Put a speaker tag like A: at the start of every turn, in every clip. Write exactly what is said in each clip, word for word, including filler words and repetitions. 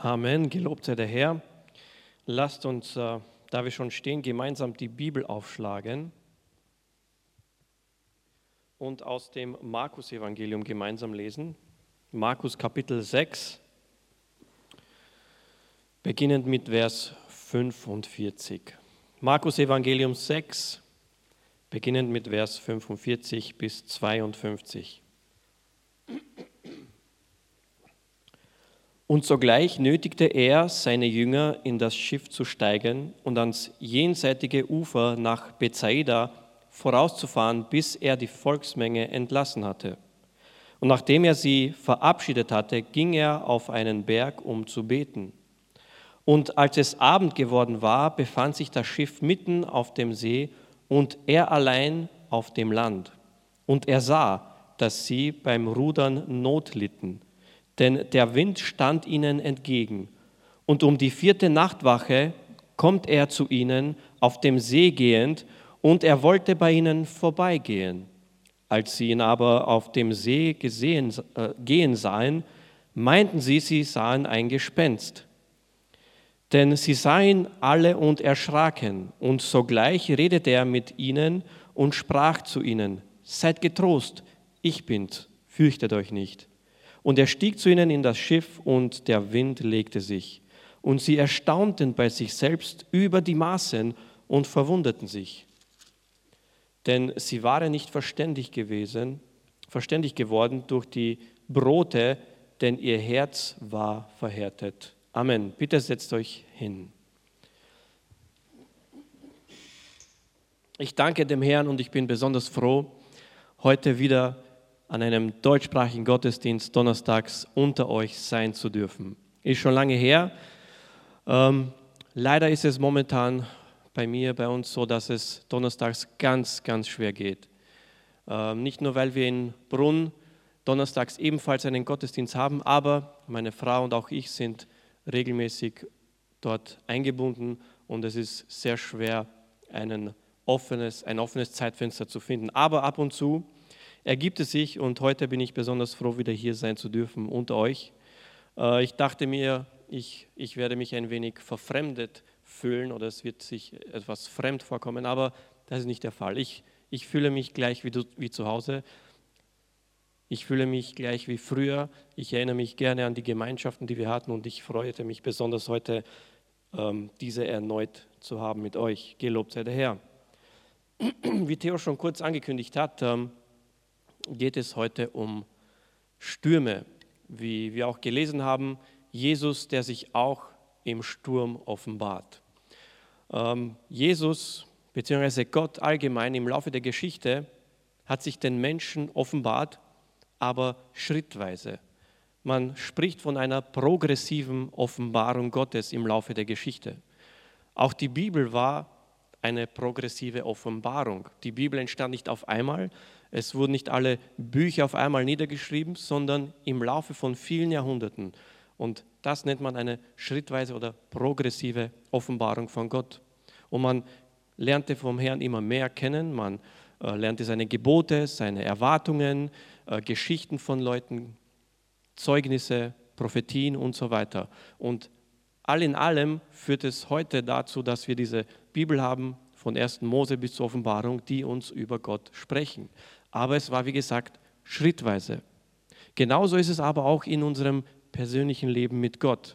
A: Amen, gelobt sei der Herr. Lasst uns, äh, da wir schon stehen, gemeinsam die Bibel aufschlagen und aus dem Markus-Evangelium gemeinsam lesen. Markus Kapitel sechs, beginnend mit Vers fünfundvierzig. Markus-Evangelium sechs, beginnend mit Vers fünfundvierzig bis zweiundfünfzig. Und sogleich nötigte er seine Jünger, in das Schiff zu steigen und ans jenseitige Ufer nach Bethsaida vorauszufahren, bis er die Volksmenge entlassen hatte. Und nachdem er sie verabschiedet hatte, ging er auf einen Berg, um zu beten. Und als es Abend geworden war, befand sich das Schiff mitten auf dem See und er allein auf dem Land. Und er sah, dass sie beim Rudern Not litten, denn der Wind stand ihnen entgegen. Und um die vierte Nachtwache kommt er zu ihnen auf dem See gehend, und er wollte bei ihnen vorbeigehen. Als sie ihn aber auf dem See gesehen, äh, gehen sahen, meinten sie, sie sahen ein Gespenst. Denn sie sahen alle und erschraken, und sogleich redete er mit ihnen und sprach zu ihnen: Seid getrost, ich bin's, fürchtet euch nicht. Und er stieg zu ihnen in das Schiff, und der Wind legte sich. Und sie erstaunten bei sich selbst über die Maßen und verwunderten sich. Denn sie waren nicht verständig gewesen, verständig geworden durch die Brote, denn ihr Herz war verhärtet. Amen. Bitte setzt euch hin. Ich danke dem Herrn und ich bin besonders froh, heute wieder an einem deutschsprachigen Gottesdienst donnerstags unter euch sein zu dürfen. Ist schon lange her. Ähm, leider ist es momentan bei mir, bei uns so, dass es donnerstags ganz, ganz schwer geht. Ähm, nicht nur, weil wir in Brunn donnerstags ebenfalls einen Gottesdienst haben, aber meine Frau und auch ich sind regelmäßig dort eingebunden und es ist sehr schwer, einen offenes, ein offenes Zeitfenster zu finden. Aber ab und zu ergibt es sich und heute bin ich besonders froh, wieder hier sein zu dürfen unter euch. Äh, ich dachte mir, ich, ich werde mich ein wenig verfremdet fühlen oder es wird sich etwas fremd vorkommen, aber das ist nicht der Fall. Ich, ich fühle mich gleich wie, du, wie zu Hause. Ich fühle mich gleich wie früher. Ich erinnere mich gerne an die Gemeinschaften, die wir hatten und ich freute mich besonders heute, ähm, diese erneut zu haben mit euch. Gelobt sei der Herr. Wie Theo schon kurz angekündigt hat, ähm, geht es heute um Stürme. Wie wir auch gelesen haben, Jesus, der sich auch im Sturm offenbart. Ähm, Jesus bzw. Gott allgemein im Laufe der Geschichte hat sich den Menschen offenbart, aber schrittweise. Man spricht von einer progressiven Offenbarung Gottes im Laufe der Geschichte. Auch die Bibel war eine progressive Offenbarung. Die Bibel entstand nicht auf einmal, es wurden nicht alle Bücher auf einmal niedergeschrieben, sondern im Laufe von vielen Jahrhunderten. Und das nennt man eine schrittweise oder progressive Offenbarung von Gott. Und man lernte vom Herrn immer mehr kennen, man äh, lernte seine Gebote, seine Erwartungen, äh, Geschichten von Leuten, Zeugnisse, Prophetien und so weiter. Und all in allem führt es heute dazu, dass wir diese Bibel haben, von ersten Mose bis zur Offenbarung, die uns über Gott sprechen. Aber es war, wie gesagt, schrittweise. Genauso ist es aber auch in unserem persönlichen Leben mit Gott.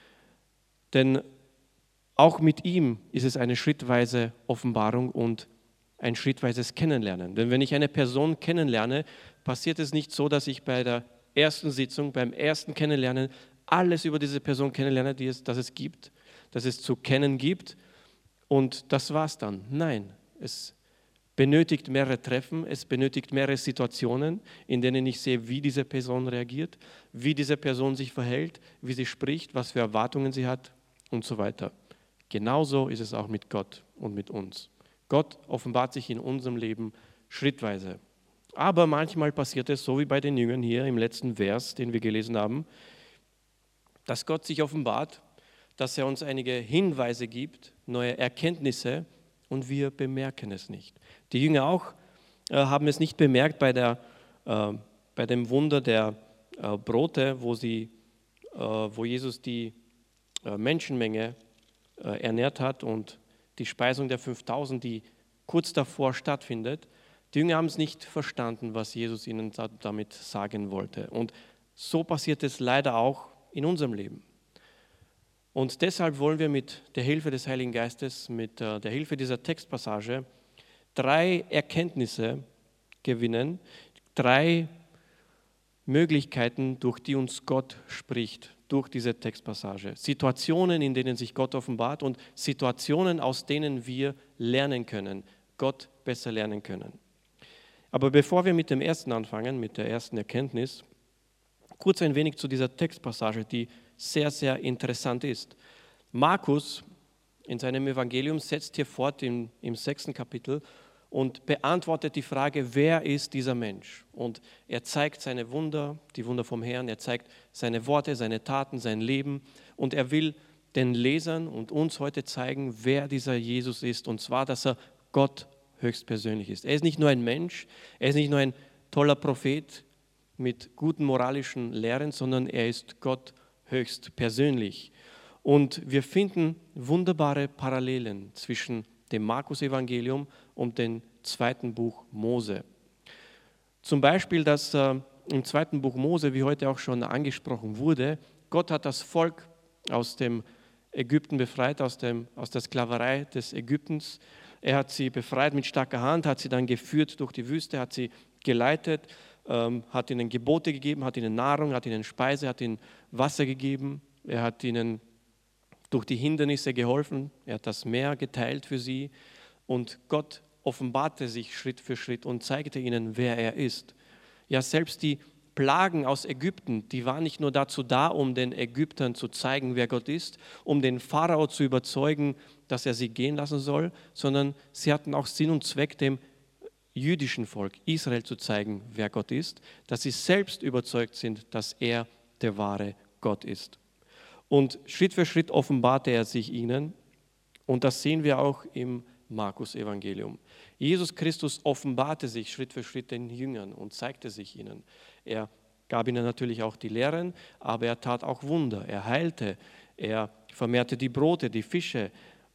A: Denn auch mit ihm ist es eine schrittweise Offenbarung und ein schrittweises Kennenlernen. Denn wenn ich eine Person kennenlerne, passiert es nicht so, dass ich bei der ersten Sitzung, beim ersten Kennenlernen alles über diese Person kennenlerne, die es, dass es gibt, dass es zu kennen gibt und das war's dann. Nein, es benötigt mehrere Treffen, es benötigt mehrere Situationen, in denen ich sehe, wie diese Person reagiert, wie diese Person sich verhält, wie sie spricht, was für Erwartungen sie hat und so weiter. Genauso ist es auch mit Gott und mit uns. Gott offenbart sich in unserem Leben schrittweise. Aber manchmal passiert es so wie bei den Jüngern hier im letzten Vers, den wir gelesen haben, dass Gott sich offenbart, dass er uns einige Hinweise gibt, neue Erkenntnisse und wir bemerken es nicht. Die Jünger auch äh, haben es nicht bemerkt bei, der, äh, bei dem Wunder der äh, Brote, wo, sie, äh, wo Jesus die äh, Menschenmenge äh, ernährt hat und die Speisung der fünftausend, die kurz davor stattfindet, die Jünger haben es nicht verstanden, was Jesus ihnen damit sagen wollte. Und so passiert es leider auch in unserem Leben. Und deshalb wollen wir mit der Hilfe des Heiligen Geistes, mit der Hilfe dieser Textpassage, drei Erkenntnisse gewinnen, drei Möglichkeiten, durch die uns Gott spricht, durch diese Textpassage. Situationen, in denen sich Gott offenbart und Situationen, aus denen wir lernen können, Gott besser lernen können. Aber bevor wir mit dem ersten anfangen, mit der ersten Erkenntnis, kurz ein wenig zu dieser Textpassage, die sehr, sehr interessant ist. Markus in seinem Evangelium setzt hier fort im, im sechsten Kapitel und beantwortet die Frage, wer ist dieser Mensch? Und er zeigt seine Wunder, die Wunder vom Herrn, er zeigt seine Worte, seine Taten, sein Leben und er will den Lesern und uns heute zeigen, wer dieser Jesus ist, und zwar, dass er Gott höchstpersönlich ist. Er ist nicht nur ein Mensch, er ist nicht nur ein toller Prophet mit guten moralischen Lehren, sondern er ist Gott höchstpersönlich. Und wir finden wunderbare Parallelen zwischen dem Markus-Evangelium und dem zweiten Buch Mose. Zum Beispiel, dass äh, im zweiten Buch Mose, wie heute auch schon angesprochen wurde, Gott hat das Volk aus dem Ägypten befreit, aus, dem, aus der Sklaverei des Ägyptens. Er hat sie befreit mit starker Hand, hat sie dann geführt durch die Wüste, hat sie geleitet, ähm, hat ihnen Gebote gegeben, hat ihnen Nahrung, hat ihnen Speise, hat ihnen Wasser gegeben. Er hat ihnen durch die Hindernisse geholfen, er hat das Meer geteilt für sie und Gott offenbarte sich Schritt für Schritt und zeigte ihnen, wer er ist. Ja, selbst die Plagen aus Ägypten, die waren nicht nur dazu da, um den Ägyptern zu zeigen, wer Gott ist, um den Pharao zu überzeugen, dass er sie gehen lassen soll, sondern sie hatten auch Sinn und Zweck, dem jüdischen Volk Israel zu zeigen, wer Gott ist, dass sie selbst überzeugt sind, dass er der wahre Gott ist. Und Schritt für Schritt offenbarte er sich ihnen und das sehen wir auch im Markus-Evangelium. Jesus Christus offenbarte sich Schritt für Schritt den Jüngern und zeigte sich ihnen. Er gab ihnen natürlich auch die Lehren, aber er tat auch Wunder. Er heilte, er vermehrte die Brote, die Fische.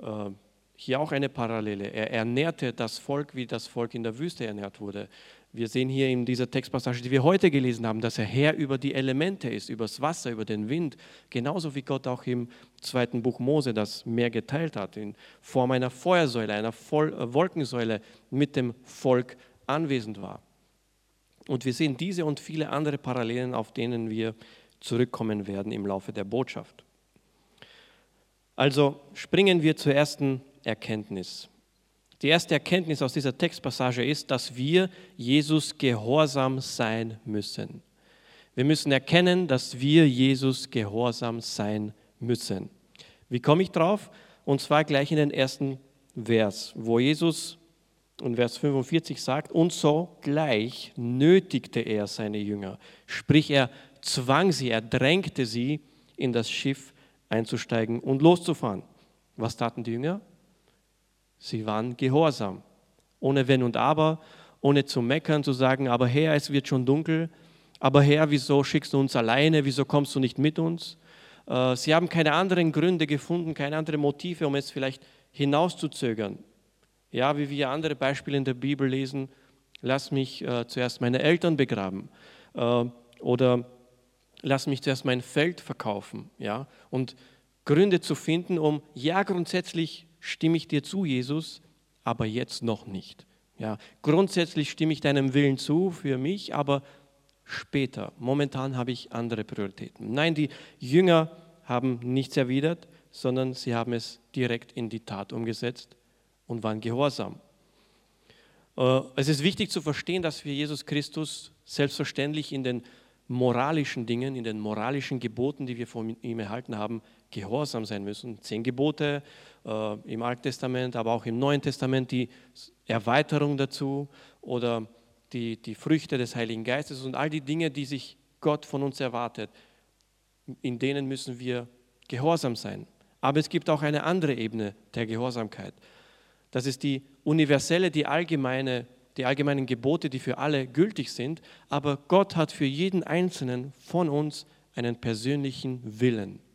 A: Hier auch eine Parallele. Er ernährte das Volk, wie das Volk in der Wüste ernährt wurde. Wir sehen hier in dieser Textpassage, die wir heute gelesen haben, dass er Herr über die Elemente ist, über das Wasser, über den Wind, genauso wie Gott auch im zweiten Buch Mose das Meer geteilt hat, in Form einer Feuersäule, einer Wolkensäule mit dem Volk anwesend war. Und wir sehen diese und viele andere Parallelen, auf denen wir zurückkommen werden im Laufe der Botschaft. Also springen wir zur ersten Erkenntnis. Die erste Erkenntnis aus dieser Textpassage ist, dass wir Jesus gehorsam sein müssen. Wir müssen erkennen, dass wir Jesus gehorsam sein müssen. Wie komme ich drauf? Und zwar gleich in den ersten Vers, wo Jesus in Vers fünfundvierzig sagt, und so gleich nötigte er seine Jünger. Sprich, er zwang sie, er drängte sie, in das Schiff einzusteigen und loszufahren. Was taten die Jünger? Sie waren gehorsam, ohne Wenn und Aber, ohne zu meckern, zu sagen, aber Herr, es wird schon dunkel, aber Herr, wieso schickst du uns alleine, wieso kommst du nicht mit uns? Sie haben keine anderen Gründe gefunden, keine anderen Motive, um es vielleicht hinauszuzögern. Ja, wie wir andere Beispiele in der Bibel lesen, lass mich äh, zuerst meine Eltern begraben äh, oder lass mich zuerst mein Feld verkaufen. Ja? Und Gründe zu finden, um, ja, grundsätzlich stimme ich dir zu, Jesus, aber jetzt noch nicht. Ja, grundsätzlich stimme ich deinem Willen zu für mich, aber später. Momentan habe ich andere Prioritäten. Nein, die Jünger haben nichts erwidert, sondern sie haben es direkt in die Tat umgesetzt und waren gehorsam. Es ist wichtig zu verstehen, dass wir Jesus Christus selbstverständlich in den moralischen Dingen, in den moralischen Geboten, die wir von ihm erhalten haben, gehorsam sein müssen. Zehn Gebote äh, im Alten Testament, aber auch im Neuen Testament die Erweiterung dazu oder die, die Früchte des Heiligen Geistes und all die Dinge, die sich Gott von uns erwartet, in denen müssen wir gehorsam sein. Aber es gibt auch eine andere Ebene der Gehorsamkeit. Das ist die universelle, die allgemeine die allgemeinen Gebote, die für alle gültig sind, aber Gott hat für jeden Einzelnen von uns einen persönlichen Willen.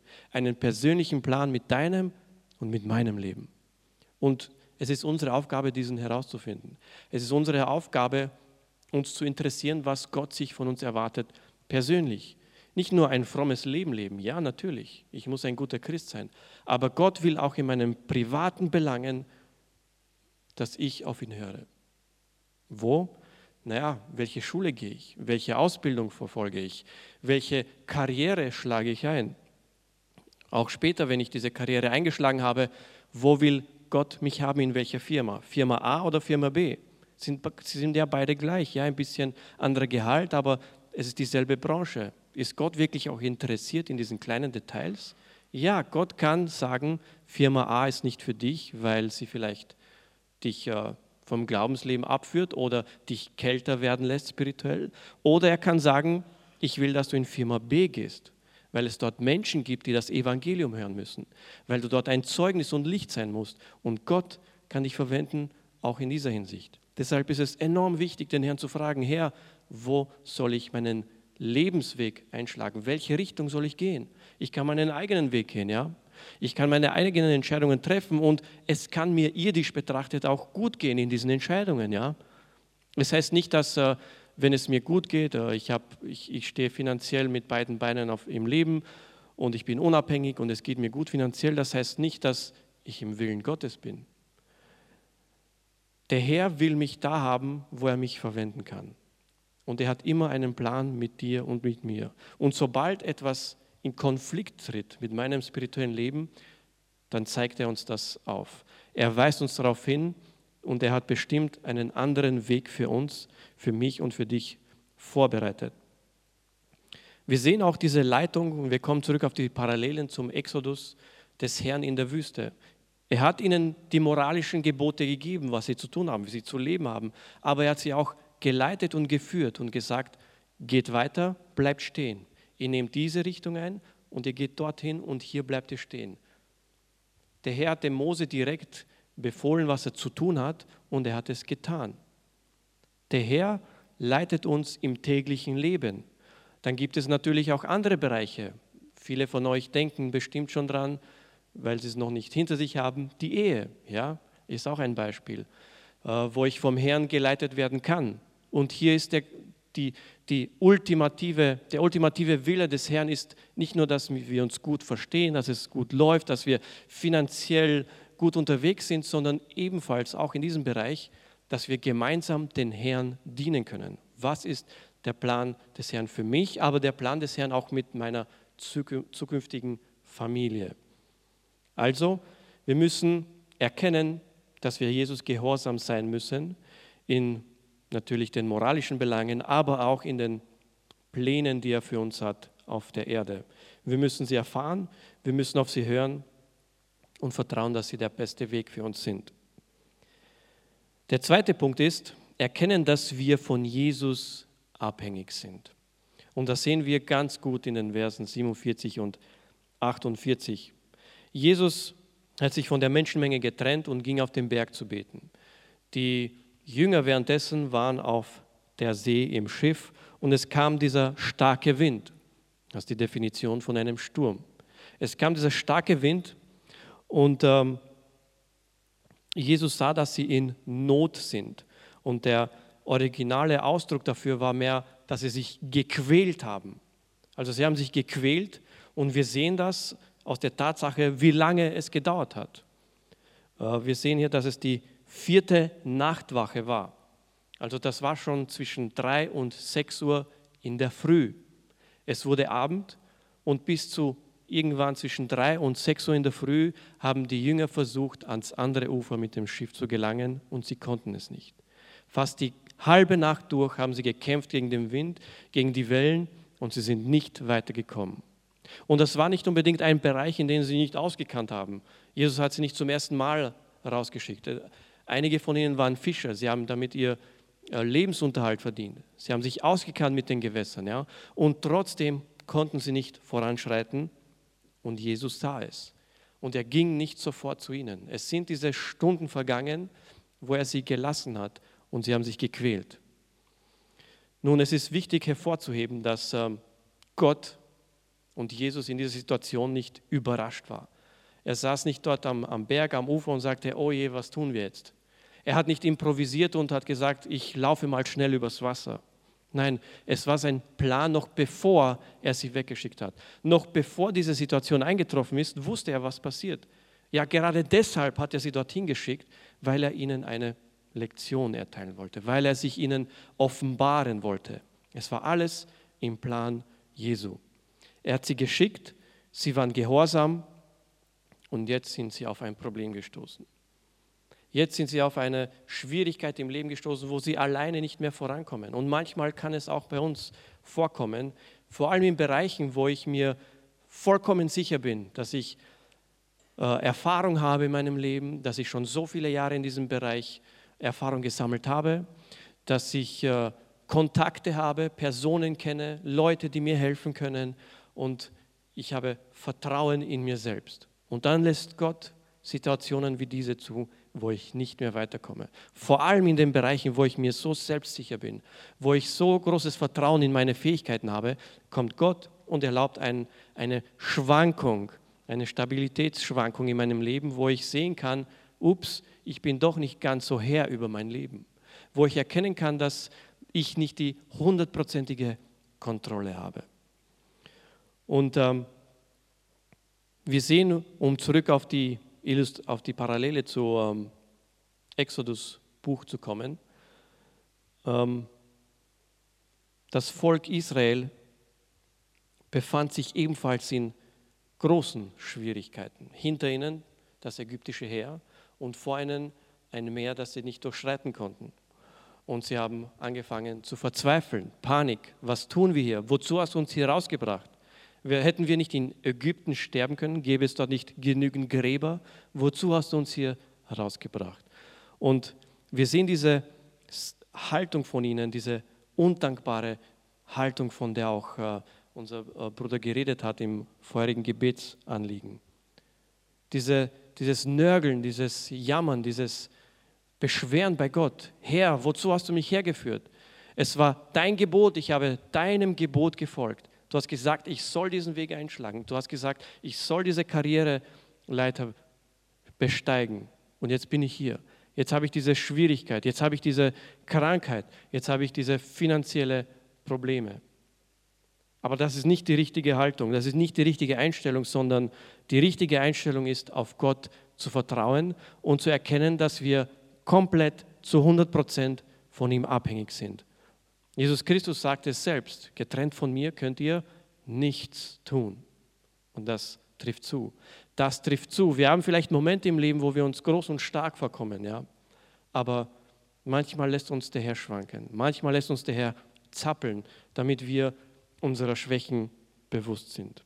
A: einen persönlichen Plan mit deinem und mit meinem Leben. Und es ist unsere Aufgabe, diesen herauszufinden. Es ist unsere Aufgabe, uns zu interessieren, was Gott sich von uns erwartet, persönlich. Nicht nur ein frommes Leben leben, ja natürlich, ich muss ein guter Christ sein, aber Gott will auch in meinen privaten Belangen, dass ich auf ihn höre. Wo? Naja, welche Schule gehe ich? Welche Ausbildung verfolge ich? Welche Karriere schlage ich ein? Auch später, wenn ich diese Karriere eingeschlagen habe, wo will Gott mich haben, in welcher Firma? Firma A oder Firma B? Sind, sie sind ja beide gleich, ja, ein bisschen anderer Gehalt, aber es ist dieselbe Branche. Ist Gott wirklich auch interessiert in diesen kleinen Details? Ja, Gott kann sagen, Firma A ist nicht für dich, weil sie vielleicht dich äh, vom Glaubensleben abführt oder dich kälter werden lässt spirituell. Oder er kann sagen, ich will, dass du in Firma B gehst, weil es dort Menschen gibt, die das Evangelium hören müssen, weil du dort ein Zeugnis und Licht sein musst. Und Gott kann dich verwenden, auch in dieser Hinsicht. Deshalb ist es enorm wichtig, den Herrn zu fragen, Herr, wo soll ich meinen Lebensweg einschlagen? Welche Richtung soll ich gehen? Ich kann meinen eigenen Weg gehen, ja. Ich kann meine eigenen Entscheidungen treffen und es kann mir irdisch betrachtet auch gut gehen in diesen Entscheidungen, ja. Das heißt nicht, dass, äh, wenn es mir gut geht, äh, ich, hab, ich, ich stehe finanziell mit beiden Beinen auf, im Leben und ich bin unabhängig und es geht mir gut finanziell, das heißt nicht, dass ich im Willen Gottes bin. Der Herr will mich da haben, wo er mich verwenden kann. Und er hat immer einen Plan mit dir und mit mir. Und sobald etwas in Konflikt tritt mit meinem spirituellen Leben, dann zeigt er uns das auf. Er weist uns darauf hin und er hat bestimmt einen anderen Weg für uns, für mich und für dich vorbereitet. Wir sehen auch diese Leitung und wir kommen zurück auf die Parallelen zum Exodus des Herrn in der Wüste. Er hat ihnen die moralischen Gebote gegeben, was sie zu tun haben, wie sie zu leben haben, aber er hat sie auch geleitet und geführt und gesagt, geht weiter, bleibt stehen. Ihr nehmt diese Richtung ein und ihr geht dorthin und hier bleibt ihr stehen. Der Herr hat dem Mose direkt befohlen, was er zu tun hat und er hat es getan. Der Herr leitet uns im täglichen Leben. Dann gibt es natürlich auch andere Bereiche. Viele von euch denken bestimmt schon dran, weil sie es noch nicht hinter sich haben, die Ehe, ja, ist auch ein Beispiel, wo ich vom Herrn geleitet werden kann. Und hier ist der Die, die ultimative, der ultimative Wille des Herrn ist nicht nur, dass wir uns gut verstehen, dass es gut läuft, dass wir finanziell gut unterwegs sind, sondern ebenfalls auch in diesem Bereich, dass wir gemeinsam den Herrn dienen können. Was ist der Plan des Herrn für mich, aber der Plan des Herrn auch mit meiner zukünftigen Familie? Also, wir müssen erkennen, dass wir Jesus gehorsam sein müssen in natürlich den moralischen Belangen, aber auch in den Plänen, die er für uns hat auf der Erde. Wir müssen sie erfahren, wir müssen auf sie hören und vertrauen, dass sie der beste Weg für uns sind. Der zweite Punkt ist, erkennen, dass wir von Jesus abhängig sind. Und das sehen wir ganz gut in den Versen siebenundvierzig und achtundvierzig. Jesus hat sich von der Menschenmenge getrennt und ging auf den Berg zu beten. Die Jünger währenddessen waren auf der See im Schiff und es kam dieser starke Wind. Das ist die Definition von einem Sturm. Es kam dieser starke Wind und ähm, Jesus sah, dass sie in Not sind. Und der originale Ausdruck dafür war mehr, dass sie sich gequält haben. Also sie haben sich gequält und wir sehen das aus der Tatsache, wie lange es gedauert hat. Äh, wir sehen hier, dass es die vierte Nachtwache war. Also das war schon zwischen drei und sechs Uhr in der Früh. Es wurde Abend und bis zu irgendwann zwischen drei und sechs Uhr in der Früh haben die Jünger versucht, ans andere Ufer mit dem Schiff zu gelangen und sie konnten es nicht. Fast die halbe Nacht durch haben sie gekämpft gegen den Wind, gegen die Wellen und sie sind nicht weitergekommen. Und das war nicht unbedingt ein Bereich, in dem sie nicht ausgekannt haben. Jesus hat sie nicht zum ersten Mal rausgeschickt. Einige von ihnen waren Fischer, sie haben damit ihr Lebensunterhalt verdient. Sie haben sich ausgekannt mit den Gewässern, ja? Und trotzdem konnten sie nicht voranschreiten und Jesus sah es. Und er ging nicht sofort zu ihnen. Es sind diese Stunden vergangen, wo er sie gelassen hat und sie haben sich gequält. Nun, es ist wichtig hervorzuheben, dass Gott und Jesus in dieser Situation nicht überrascht war. Er saß nicht dort am, am Berg, am Ufer und sagte, oh je, was tun wir jetzt? Er hat nicht improvisiert und hat gesagt, ich laufe mal schnell übers Wasser. Nein, es war sein Plan, noch bevor er sie weggeschickt hat. Noch bevor diese Situation eingetroffen ist, wusste er, was passiert. Ja, gerade deshalb hat er sie dorthin geschickt, weil er ihnen eine Lektion erteilen wollte, weil er sich ihnen offenbaren wollte. Es war alles im Plan Jesu. Er hat sie geschickt, sie waren gehorsam und jetzt sind sie auf ein Problem gestoßen. Jetzt sind sie auf eine Schwierigkeit im Leben gestoßen, wo sie alleine nicht mehr vorankommen. Und manchmal kann es auch bei uns vorkommen, vor allem in Bereichen, wo ich mir vollkommen sicher bin, dass ich äh, Erfahrung habe in meinem Leben, dass ich schon so viele Jahre in diesem Bereich Erfahrung gesammelt habe, dass ich äh, Kontakte habe, Personen kenne, Leute, die mir helfen können und ich habe Vertrauen in mir selbst. Und dann lässt Gott Situationen wie diese zu, wo ich nicht mehr weiterkomme. Vor allem in den Bereichen, wo ich mir so selbstsicher bin, wo ich so großes Vertrauen in meine Fähigkeiten habe, kommt Gott und erlaubt ein, eine Schwankung, eine Stabilitätsschwankung in meinem Leben, wo ich sehen kann, ups, ich bin doch nicht ganz so Herr über mein Leben. Wo ich erkennen kann, dass ich nicht die hundertprozentige Kontrolle habe. Und ähm, wir sehen, um zurück auf die auf die Parallele zu ähm, Exodus-Buch zu kommen. Ähm, das Volk Israel befand sich ebenfalls in großen Schwierigkeiten. Hinter ihnen das ägyptische Heer und vor ihnen ein Meer, das sie nicht durchschreiten konnten. Und sie haben angefangen zu verzweifeln. Panik, was tun wir hier? Wozu hast du uns hier rausgebracht? Wir, hätten wir nicht in Ägypten sterben können? Gäbe es dort nicht genügend Gräber? Wozu hast du uns hier rausgebracht? Und wir sehen diese Haltung von ihnen, diese undankbare Haltung, von der auch äh, unser äh, Bruder geredet hat im vorherigen Gebetsanliegen. Diese, dieses Nörgeln, dieses Jammern, dieses Beschweren bei Gott. Herr, wozu hast du mich hergeführt? Es war dein Gebot, ich habe deinem Gebot gefolgt. Du hast gesagt, ich soll diesen Weg einschlagen. Du hast gesagt, ich soll diese Karriereleiter besteigen. Und jetzt bin ich hier. Jetzt habe ich diese Schwierigkeit. Jetzt habe ich diese Krankheit. Jetzt habe ich diese finanziellen Probleme. Aber das ist nicht die richtige Haltung. Das ist nicht die richtige Einstellung, sondern die richtige Einstellung ist, auf Gott zu vertrauen und zu erkennen, dass wir komplett zu hundert Prozent von ihm abhängig sind. Jesus Christus sagte es selbst, getrennt von mir könnt ihr nichts tun. Und das trifft zu. Das trifft zu. Wir haben vielleicht Momente im Leben, wo wir uns groß und stark vorkommen, ja. Aber manchmal lässt uns der Herr schwanken. Manchmal lässt uns der Herr zappeln, damit wir unserer Schwächen bewusst sind.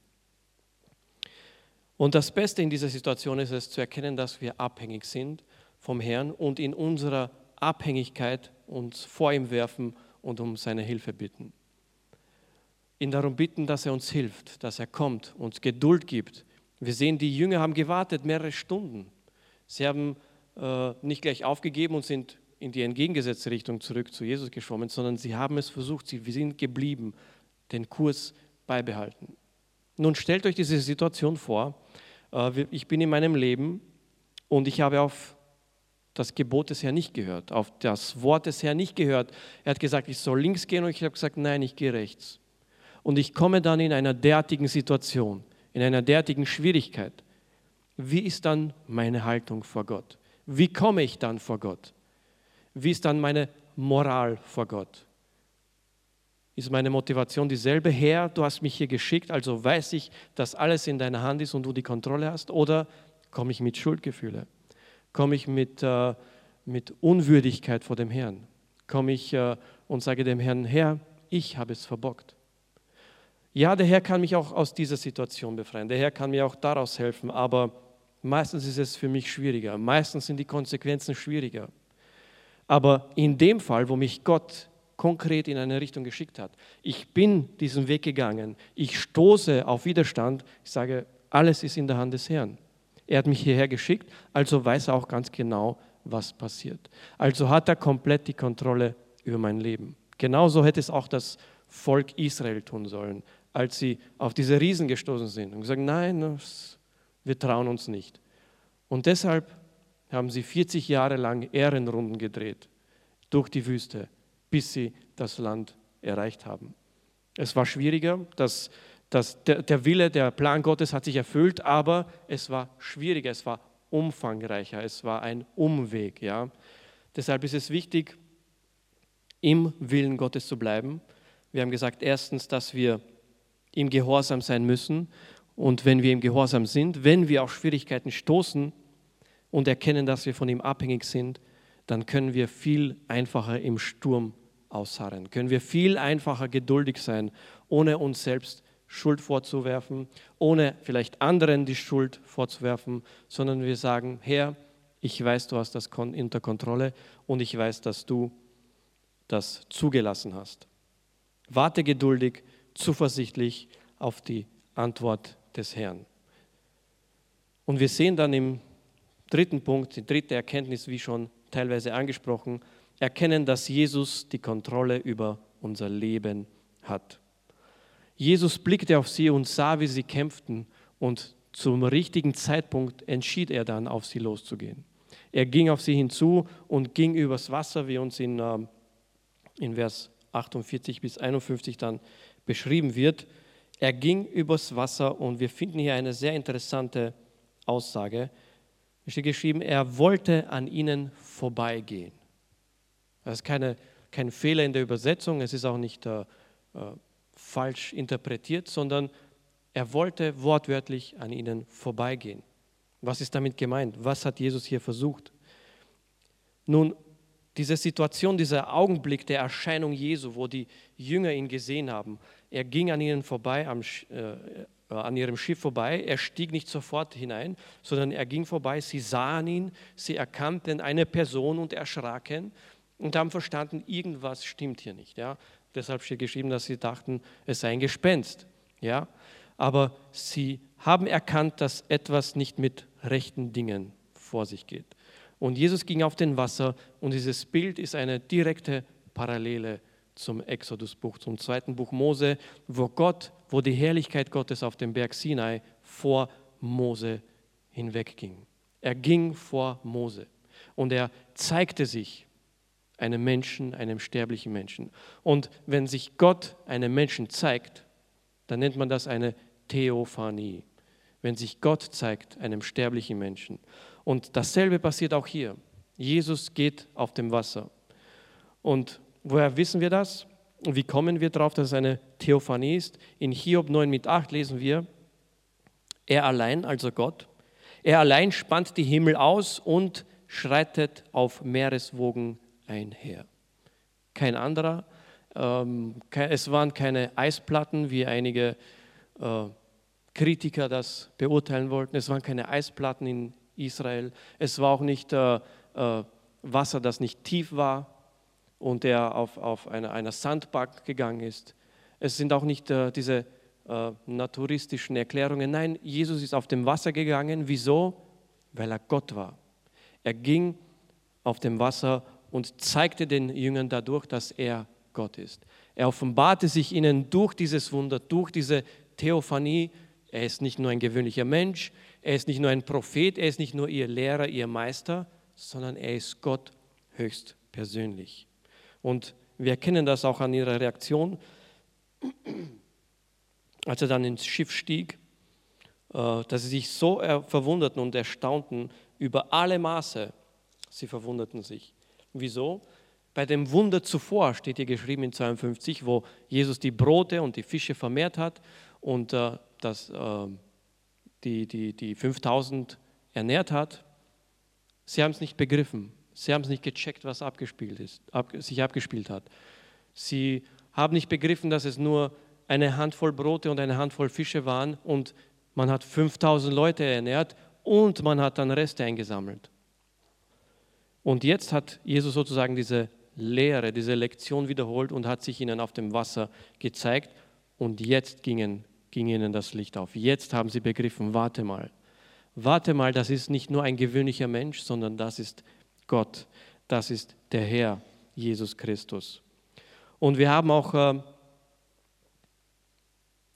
A: Und das Beste in dieser Situation ist es zu erkennen, dass wir abhängig sind vom Herrn und in unserer Abhängigkeit uns vor ihm werfen und um seine Hilfe bitten. Ihn darum bitten, dass er uns hilft, dass er kommt, uns Geduld gibt. Wir sehen, die Jünger haben gewartet mehrere Stunden. Sie haben äh, nicht gleich aufgegeben und sind in die entgegengesetzte Richtung zurück zu Jesus geschwommen, sondern sie haben es versucht, sie sind geblieben, den Kurs beibehalten. Nun stellt euch diese Situation vor, äh, ich bin in meinem Leben und ich habe auf das Gebot des Herrn nicht gehört, auf das Wort des Herrn nicht gehört. Er hat gesagt, ich soll links gehen und ich habe gesagt, nein, ich gehe rechts. Und ich komme dann in einer derartigen Situation, in einer derartigen Schwierigkeit. Wie ist dann meine Haltung vor Gott? Wie komme ich dann vor Gott? Wie ist dann meine Moral vor Gott? Ist meine Motivation dieselbe? Herr, du hast mich hier geschickt, also weiß ich, dass alles in deiner Hand ist und du die Kontrolle hast? Oder komme ich mit Schuldgefühle? Komme ich mit, äh, mit Unwürdigkeit vor dem Herrn? Komme ich äh, und sage dem Herrn, Herr, ich habe es verbockt. Ja, der Herr kann mich auch aus dieser Situation befreien. Der Herr kann mir auch daraus helfen, aber meistens ist es für mich schwieriger. Meistens sind die Konsequenzen schwieriger. Aber in dem Fall, wo mich Gott konkret in eine Richtung geschickt hat, ich bin diesen Weg gegangen, ich stoße auf Widerstand, ich sage, alles ist in der Hand des Herrn. Er hat mich hierher geschickt, also weiß er auch ganz genau, was passiert. Also hat er komplett die Kontrolle über mein Leben. Genauso hätte es auch das Volk Israel tun sollen. als sie auf diese Riesen gestoßen sind und gesagt, nein, wir trauen uns nicht. Und deshalb haben sie vierzig Jahre lang Ehrenrunden gedreht durch die Wüste, bis sie das Land erreicht haben. Es war schwieriger, das, das, der, der Wille, der Plan Gottes hat sich erfüllt, aber es war schwieriger, es war umfangreicher, es war ein Umweg. Ja? Deshalb ist es wichtig, im Willen Gottes zu bleiben. Wir haben gesagt, erstens, dass wir im Gehorsam sein müssen. Und wenn wir im Gehorsam sind, wenn wir auf Schwierigkeiten stoßen und erkennen, dass wir von ihm abhängig sind, dann können wir viel einfacher im Sturm ausharren. Können wir viel einfacher geduldig sein, ohne uns selbst Schuld vorzuwerfen, ohne vielleicht anderen die Schuld vorzuwerfen, sondern wir sagen, Herr, ich weiß, du hast das unter Kontrolle und ich weiß, dass du das zugelassen hast. Warte geduldig, zuversichtlich auf die Antwort des Herrn. Und wir sehen dann im dritten Punkt, die dritte Erkenntnis, wie schon teilweise angesprochen, erkennen, dass Jesus die Kontrolle über unser Leben hat. Jesus blickte auf sie und sah, wie sie kämpften, und zum richtigen Zeitpunkt entschied er dann, auf sie loszugehen. Er ging auf sie hinzu und ging übers Wasser, wie uns in, in Vers achtundvierzig bis einundfünfzig dann beschrieben wird. Er ging übers Wasser und wir finden hier eine sehr interessante Aussage. Es steht geschrieben, er wollte an ihnen vorbeigehen. Das ist keine, kein Fehler in der Übersetzung, es ist auch nicht äh, äh, falsch interpretiert, sondern er wollte wortwörtlich an ihnen vorbeigehen. Was ist damit gemeint? Was hat Jesus hier versucht? Nun, diese Situation, dieser Augenblick der Erscheinung Jesu, wo die Jünger ihn gesehen haben, er ging an ihnen vorbei, am, äh, an ihrem Schiff vorbei, er stieg nicht sofort hinein, sondern er ging vorbei, sie sahen ihn, sie erkannten eine Person und erschraken und haben verstanden, irgendwas stimmt hier nicht. Ja? Deshalb steht geschrieben, dass sie dachten, es sei ein Gespenst. Ja? Aber sie haben erkannt, dass etwas nicht mit rechten Dingen vor sich geht. Und Jesus ging auf dem Wasser und dieses Bild ist eine direkte Parallele zum Exodusbuch, zum zweiten Buch Mose, wo Gott, wo die Herrlichkeit Gottes auf dem Berg Sinai vor Mose hinwegging. Er ging vor Mose und er zeigte sich einem Menschen, einem sterblichen Menschen. Und wenn sich Gott einem Menschen zeigt, dann nennt man das eine Theophanie. Wenn sich Gott zeigt einem sterblichen Menschen. Und dasselbe passiert auch hier. Jesus geht auf dem Wasser. Und woher wissen wir das? Und wie kommen wir darauf, dass es eine Theophanie ist? In Hiob neun mit acht lesen wir, er allein, also Gott, er allein spannt die Himmel aus und schreitet auf Meereswogen einher. Kein anderer. Ähm, es waren keine Eisplatten, wie einige äh, Kritiker das beurteilen wollten. Es waren keine Eisplatten in Israel. Es war auch nicht äh, äh, Wasser, das nicht tief war und der auf, auf eine, einer Sandbank gegangen ist. Es sind auch nicht äh, diese äh, naturistischen Erklärungen. Nein, Jesus ist auf dem Wasser gegangen. Wieso? Weil er Gott war. Er ging auf dem Wasser und zeigte den Jüngern dadurch, dass er Gott ist. Er offenbarte sich ihnen durch dieses Wunder, durch diese Theophanie. Er ist nicht nur ein gewöhnlicher Mensch, er ist nicht nur ein Prophet, er ist nicht nur ihr Lehrer, ihr Meister, sondern er ist Gott höchstpersönlich. Und wir erkennen das auch an ihrer Reaktion, als er dann ins Schiff stieg, dass sie sich so verwunderten und erstaunten über alle Maße. Sie verwunderten sich. Wieso? Bei dem Wunder zuvor steht hier geschrieben in zweiundfünfzig, wo Jesus die Brote und die Fische vermehrt hat und äh, das, äh, die, die, die fünftausend ernährt hat. Sie haben es nicht begriffen. Sie haben es nicht gecheckt, was abgespielt ist, ab, sich abgespielt hat. Sie haben nicht begriffen, dass es nur eine Handvoll Brote und eine Handvoll Fische waren und man hat fünftausend Leute ernährt und man hat dann Reste eingesammelt. Und jetzt hat Jesus sozusagen diese Lehre, diese Lektion wiederholt und hat sich ihnen auf dem Wasser gezeigt und jetzt gingen, ging ihnen das Licht auf. Jetzt haben sie begriffen, warte mal, warte mal, das ist nicht nur ein gewöhnlicher Mensch, sondern das ist Gott, das ist der Herr, Jesus Christus. Und wir haben auch äh,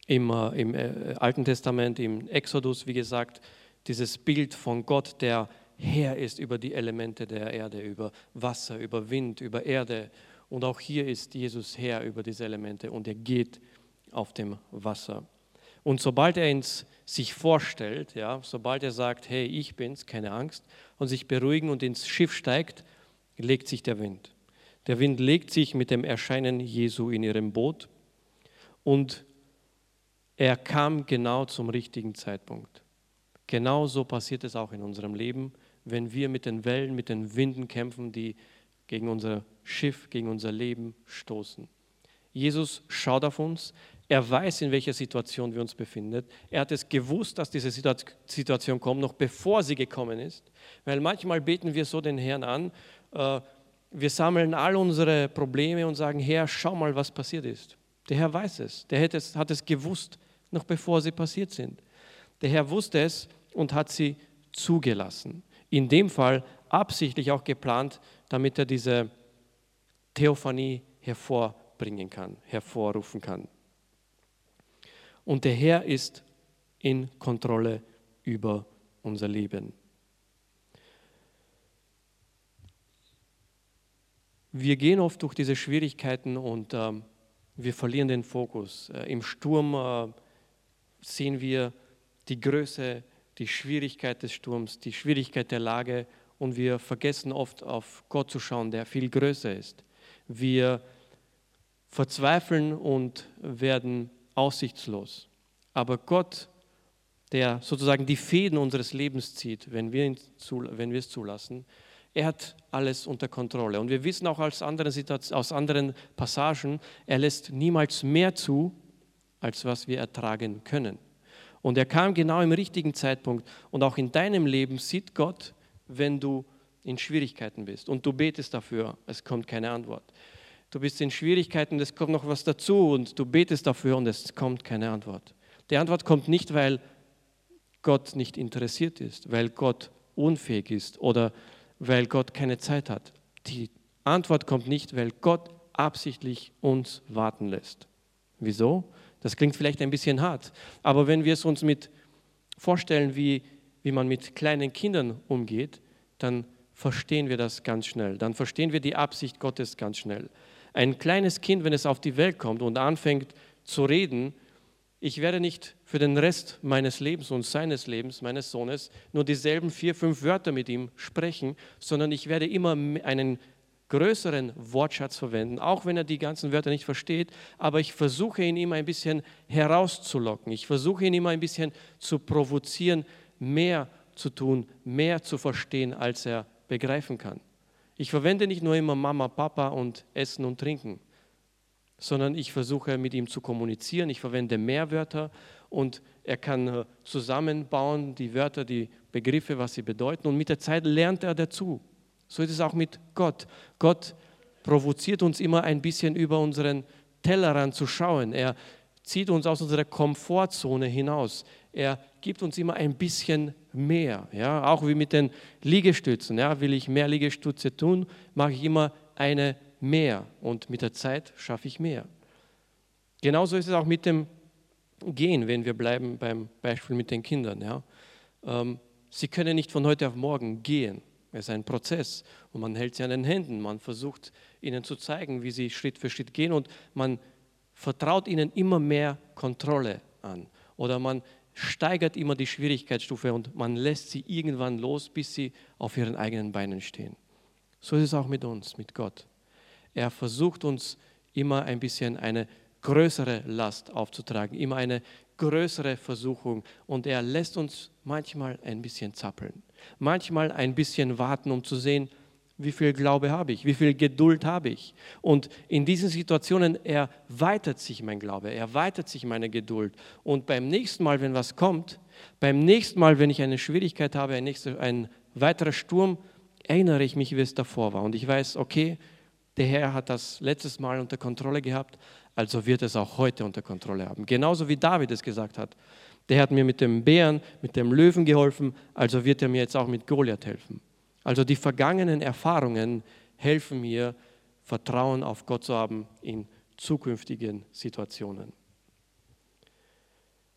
A: im, äh, im äh, Alten Testament, im Exodus, wie gesagt, dieses Bild von Gott, der Herr ist über die Elemente der Erde, über Wasser, über Wind, über Erde. Und auch hier ist Jesus Herr über diese Elemente und er geht auf dem Wasser. Und sobald er ins, sich vorstellt, ja, sobald er sagt, hey, ich bin's, keine Angst, und sich beruhigen und ins Schiff steigt, legt sich der Wind. Der Wind legt sich mit dem Erscheinen Jesu in ihrem Boot und er kam genau zum richtigen Zeitpunkt. Genau so passiert es auch in unserem Leben, wenn wir mit den Wellen, mit den Winden kämpfen, die gegen unser Schiff, gegen unser Leben stoßen. Jesus schaut auf uns, er weiß, in welcher Situation wir uns befinden. Er hat es gewusst, dass diese Situation kommt, noch bevor sie gekommen ist. Weil manchmal beten wir so den Herrn an, äh, wir sammeln all unsere Probleme und sagen, Herr, schau mal, was passiert ist. Der Herr weiß es, der hat es, hat es gewusst, noch bevor sie passiert sind. Der Herr wusste es und hat sie zugelassen. In dem Fall absichtlich auch geplant, damit er diese Theophanie hervorbringen kann, hervorrufen kann. Und der Herr ist in Kontrolle über unser Leben. Wir gehen oft durch diese Schwierigkeiten und ähm, wir verlieren den Fokus. Äh, Im Sturm äh, sehen wir die Größe, die Schwierigkeit des Sturms, die Schwierigkeit der Lage und wir vergessen oft auf Gott zu schauen, der viel größer ist. Wir verzweifeln und werden aussichtslos. Aber Gott, der sozusagen die Fäden unseres Lebens zieht, wenn wir, ihn zu, wenn wir es zulassen, er hat alles unter Kontrolle. Und wir wissen auch aus anderen, aus anderen Passagen, er lässt niemals mehr zu, als was wir ertragen können. Und er kam genau im richtigen Zeitpunkt. Und auch in deinem Leben sieht Gott, wenn du in Schwierigkeiten bist. Und du betest dafür, es kommt keine Antwort. Du bist in Schwierigkeiten, es kommt noch was dazu und du betest dafür und es kommt keine Antwort. Die Antwort kommt nicht, weil Gott nicht interessiert ist, weil Gott unfähig ist oder weil Gott keine Zeit hat. Die Antwort kommt nicht, weil Gott absichtlich uns warten lässt. Wieso? Das klingt vielleicht ein bisschen hart, aber wenn wir es uns mit vorstellen, wie, wie man mit kleinen Kindern umgeht, dann verstehen wir das ganz schnell. Dann verstehen wir die Absicht Gottes ganz schnell. Ein kleines Kind, wenn es auf die Welt kommt und anfängt zu reden, ich werde nicht für den Rest meines Lebens und seines Lebens, meines Sohnes, nur dieselben vier, fünf Wörter mit ihm sprechen, sondern ich werde immer einen größeren Wortschatz verwenden, auch wenn er die ganzen Wörter nicht versteht, aber ich versuche ihn immer ein bisschen herauszulocken. Ich versuche ihn immer ein bisschen zu provozieren, mehr zu tun, mehr zu verstehen, als er begreifen kann. Ich verwende nicht nur immer Mama, Papa und Essen und Trinken, sondern ich versuche mit ihm zu kommunizieren. Ich verwende mehr Wörter und er kann zusammenbauen, die Wörter, die Begriffe, was sie bedeuten und mit der Zeit lernt er dazu. So ist es auch mit Gott. Gott provoziert uns immer ein bisschen über unseren Tellerrand zu schauen. Er zieht uns aus unserer Komfortzone hinaus. Er gibt uns immer ein bisschen mehr. Ja? Auch wie mit den Liegestützen. Ja? Will ich mehr Liegestütze tun, mache ich immer eine mehr. Und mit der Zeit schaffe ich mehr. Genauso ist es auch mit dem Gehen, wenn wir bleiben beim Beispiel mit den Kindern. Ja? Ähm, sie können nicht von heute auf morgen gehen. Es ist ein Prozess und man hält sie an den Händen. Man versucht ihnen zu zeigen, wie sie Schritt für Schritt gehen und man vertraut ihnen immer mehr Kontrolle an. Oder man steigert immer die Schwierigkeitsstufe und man lässt sie irgendwann los, bis sie auf ihren eigenen Beinen stehen. So ist es auch mit uns, mit Gott. Er versucht uns immer ein bisschen eine größere Last aufzutragen, immer eine größere Versuchung und er lässt uns manchmal ein bisschen zappeln, manchmal ein bisschen warten, um zu sehen, wie viel Glaube habe ich, wie viel Geduld habe ich. Und in diesen Situationen erweitert sich mein Glaube, erweitert sich meine Geduld. Und beim nächsten Mal, wenn was kommt, beim nächsten Mal, wenn ich eine Schwierigkeit habe, ein, nächster, ein weiterer Sturm, erinnere ich mich, wie es davor war. Und ich weiß, okay, der Herr hat das letztes Mal unter Kontrolle gehabt, also wird es auch heute unter Kontrolle haben. Genauso wie David es gesagt hat. Der hat mir mit dem Bären, mit dem Löwen geholfen, also wird er mir jetzt auch mit Goliath helfen. Also die vergangenen Erfahrungen helfen mir, Vertrauen auf Gott zu haben in zukünftigen Situationen.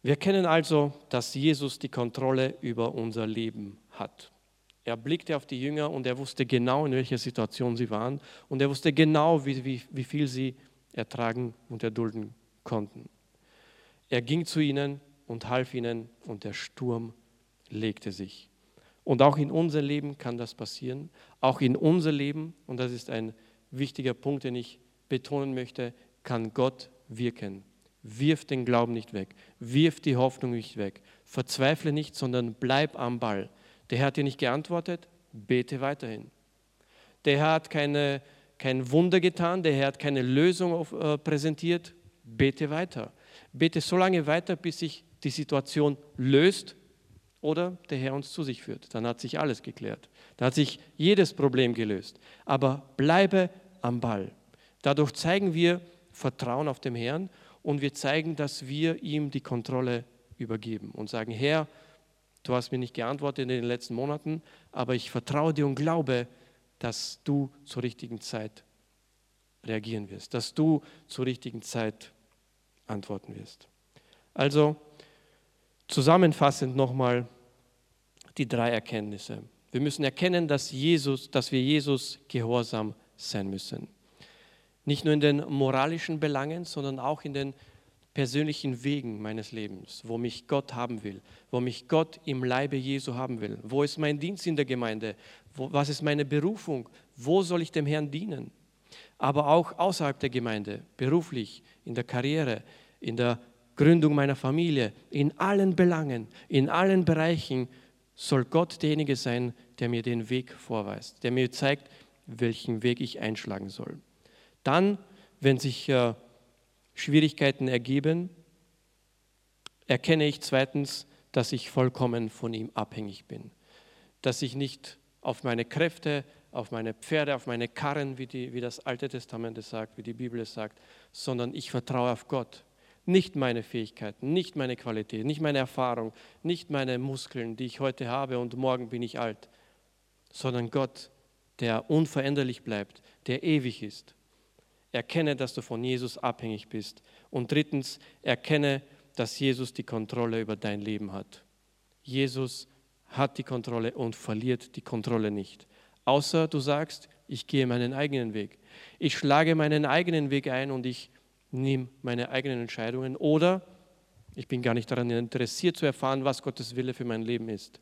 A: Wir erkennen also, dass Jesus die Kontrolle über unser Leben hat. Er blickte auf die Jünger und er wusste genau, in welcher Situation sie waren. Und er wusste genau, wie, wie, wie viel sie ertragen und erdulden konnten. Er ging zu ihnen und half ihnen und der Sturm legte sich. Und auch in unser Leben kann das passieren. Auch in unser Leben, und das ist ein wichtiger Punkt, den ich betonen möchte, kann Gott wirken. Wirf den Glauben nicht weg. Wirf die Hoffnung nicht weg. Verzweifle nicht, sondern bleib am Ball. Der Herr hat dir nicht geantwortet, bete weiterhin. Der Herr hat keine, kein Wunder getan, der Herr hat keine Lösung auf, äh, präsentiert, bete weiter. Bete so lange weiter, bis sich die Situation löst oder der Herr uns zu sich führt. Dann hat sich alles geklärt. Dann hat sich jedes Problem gelöst. Aber bleibe am Ball. Dadurch zeigen wir Vertrauen auf den Herrn und wir zeigen, dass wir ihm die Kontrolle übergeben und sagen, Herr, du hast mir nicht geantwortet in den letzten Monaten, aber ich vertraue dir und glaube, dass du zur richtigen Zeit reagieren wirst, dass du zur richtigen Zeit antworten wirst. Also zusammenfassend nochmal die drei Erkenntnisse. Wir müssen erkennen, dass, Jesus, dass wir Jesus gehorsam sein müssen. Nicht nur in den moralischen Belangen, sondern auch in den persönlichen Wegen meines Lebens, wo mich Gott haben will, wo mich Gott im Leibe Jesu haben will. Wo ist mein Dienst in der Gemeinde? Wo, was ist meine Berufung? Wo soll ich dem Herrn dienen? Aber auch außerhalb der Gemeinde, beruflich, in der Karriere, in der Gründung meiner Familie, in allen Belangen, in allen Bereichen soll Gott derjenige sein, der mir den Weg vorweist, der mir zeigt, welchen Weg ich einschlagen soll. Dann, wenn sich äh, Schwierigkeiten ergeben, erkenne ich zweitens, dass ich vollkommen von ihm abhängig bin. Dass ich nicht auf meine Kräfte, auf meine Pferde, auf meine Karren, wie, die, wie das Alte Testament es sagt, wie die Bibel es sagt, sondern ich vertraue auf Gott. Nicht meine Fähigkeiten, nicht meine Qualität, nicht meine Erfahrung, nicht meine Muskeln, die ich heute habe und morgen bin ich alt, sondern Gott, der unveränderlich bleibt, der ewig ist. Erkenne, dass du von Jesus abhängig bist. Und drittens, erkenne, dass Jesus die Kontrolle über dein Leben hat. Jesus hat die Kontrolle und verliert die Kontrolle nicht. Außer du sagst, ich gehe meinen eigenen Weg. Ich schlage meinen eigenen Weg ein und ich nehme meine eigenen Entscheidungen. Oder ich bin gar nicht daran interessiert zu erfahren, was Gottes Wille für mein Leben ist.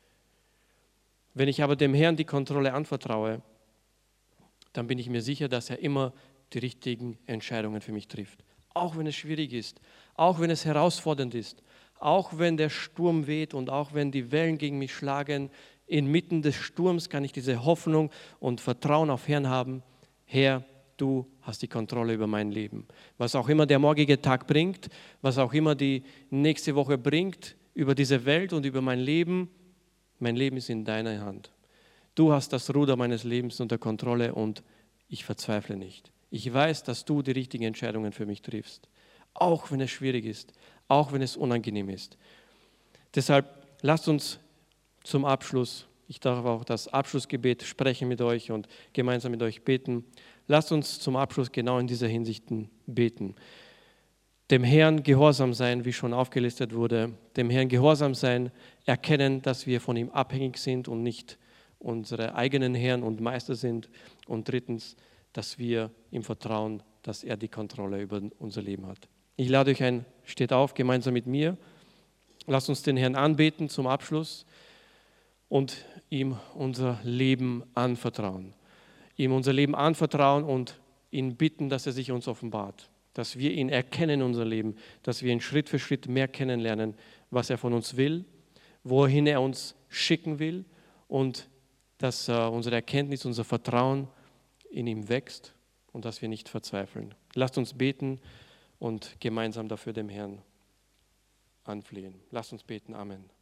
A: Wenn ich aber dem Herrn die Kontrolle anvertraue, dann bin ich mir sicher, dass er immer die richtigen Entscheidungen für mich trifft. Auch wenn es schwierig ist, auch wenn es herausfordernd ist, auch wenn der Sturm weht und auch wenn die Wellen gegen mich schlagen, inmitten des Sturms kann ich diese Hoffnung und Vertrauen auf Herrn haben. Herr, du hast die Kontrolle über mein Leben. Was auch immer der morgige Tag bringt, was auch immer die nächste Woche bringt, über diese Welt und über mein Leben, mein Leben ist in deiner Hand. Du hast das Ruder meines Lebens unter Kontrolle und ich verzweifle nicht. Ich weiß, dass du die richtigen Entscheidungen für mich triffst, auch wenn es schwierig ist, auch wenn es unangenehm ist. Deshalb lasst uns zum Abschluss, ich darf auch das Abschlussgebet sprechen mit euch und gemeinsam mit euch beten. Lasst uns zum Abschluss genau in dieser Hinsicht beten. Dem Herrn gehorsam sein, wie schon aufgelistet wurde, dem Herrn gehorsam sein, erkennen, dass wir von ihm abhängig sind und nicht unsere eigenen Herren und Meister sind. Und drittens, dass wir ihm vertrauen, dass er die Kontrolle über unser Leben hat. Ich lade euch ein, steht auf, gemeinsam mit mir. Lasst uns den Herrn anbeten zum Abschluss und ihm unser Leben anvertrauen. Ihm unser Leben anvertrauen und ihn bitten, dass er sich uns offenbart. Dass wir ihn erkennen in unser Leben, dass wir ihn Schritt für Schritt mehr kennenlernen, was er von uns will, wohin er uns schicken will und dass uh, unsere Erkenntnis, unser Vertrauen in ihm wächst und dass wir nicht verzweifeln. Lasst uns beten und gemeinsam dafür dem Herrn anflehen. Lasst uns beten. Amen.